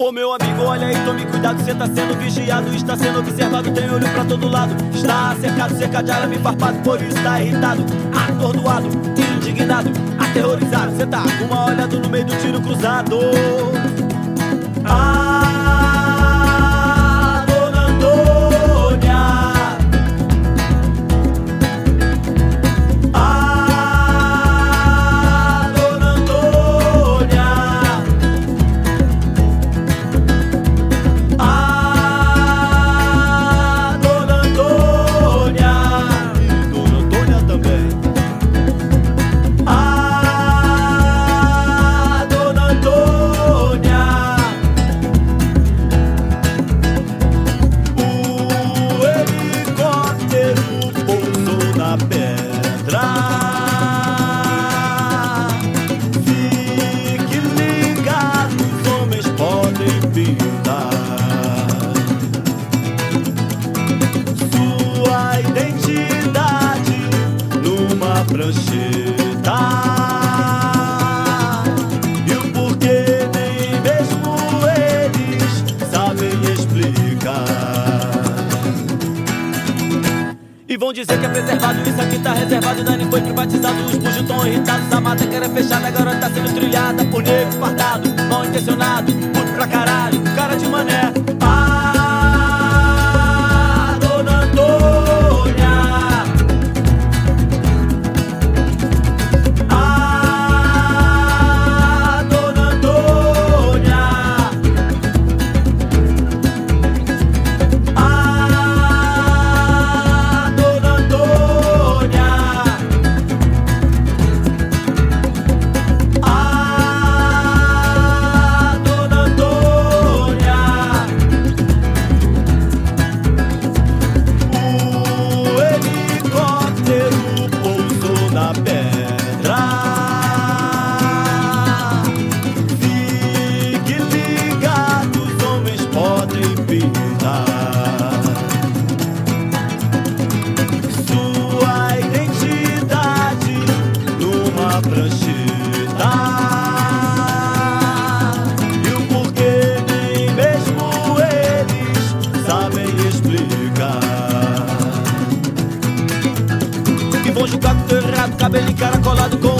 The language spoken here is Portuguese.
Ô meu amigo, olha aí, tome cuidado, cê tá sendo vigiado, está sendo observado, tem olho pra todo lado. Está cercado, cerca de arame farpado, por isso tá irritado, atordoado, indignado, aterrorizado. Cê tá com uma olhada no meio do tiro cruzado. Dona Antônia. Dona Antônia. Dona Antônia. E Dona Antônia também. Dona Antônia. O helicóptero pousou na pedra. Fique ligado, os homens podem pintar sua identidade numa prancheta. E o porquê nem mesmo eles sabem explicar. E vão dizer que é preservado, isso aqui tá reservado. Dani foi privatizado, os bujos tão irritados. A mata que era fechada agora tá sendo trilhada por negro fardado, mal intencionado, puto pra caralho, cara de mané. Dona Antônia. Dona Antônia. Dona Antônia. Dona Antônia. O helicóptero pousou na pedra. Fique ligado, os homens podem pintar sua identidade numa prancheta. E o porquê nem mesmo eles sabem explicar. E vão julgar que tô errado, cabelo encaracolado com